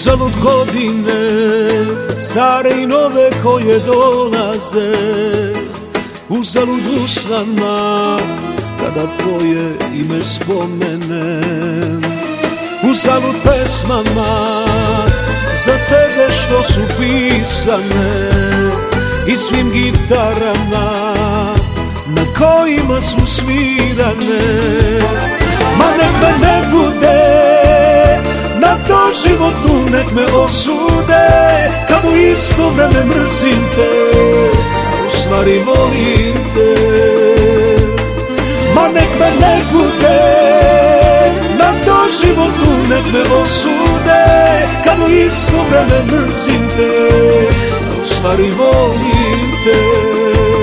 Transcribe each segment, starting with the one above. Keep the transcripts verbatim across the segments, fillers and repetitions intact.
Uzalud godine, stare i nove koje dolaze, uzalud usnama kada tvoje ime spomenem, uzalud pesmama za tebe što su pisane i svim gitarama na kojima su svirane. Ma nek me ne bude, na to životnu nek me osude, kad u isto vreme mrzim te, a u stvari volim te. Ma nek me ne bude, na to životnu nek me osude, kad u isto vreme mrzim te, a u stvari volim te.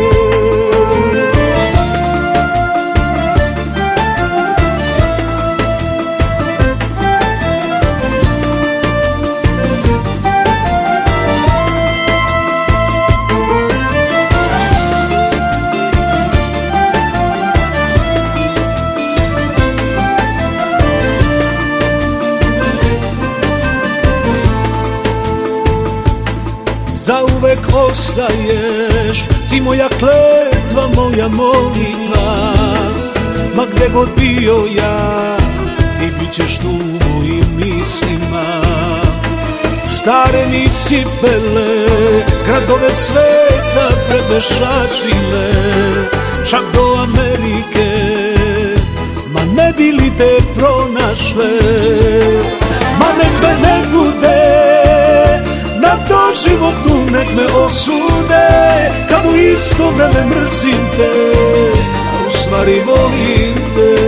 Zauvek ostaješ, ti moja kletva, moja molitva. Ma gde god bio ja, ti bit ćeš tu u mojim mislima. Stare mi cipele, gradove sveta prepešačile, čak do Amerike, ma ne bi li te pronašle. Ma nek me ne bude, na to životnu nek me osude, kad u isto vreme mrzim te, a u stvari volim te.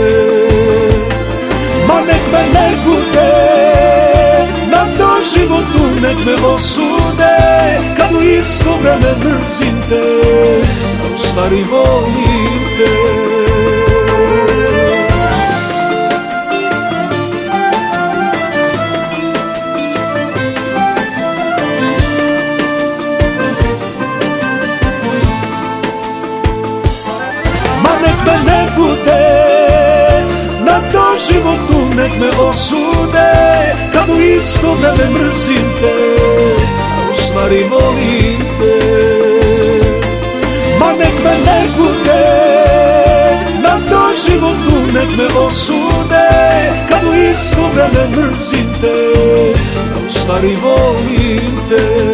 Ma nek me ne bude, na to životnu nek me osude, kad u isto vreme mrzim te, a u stvari volim te. Životnu nek me osude, kad u isto vreme mrzim te, a u stvari volim te. Ma nek me ne bude, na to životnu nek me osude, kad u isto vreme mrzim te, a u stvari volim te.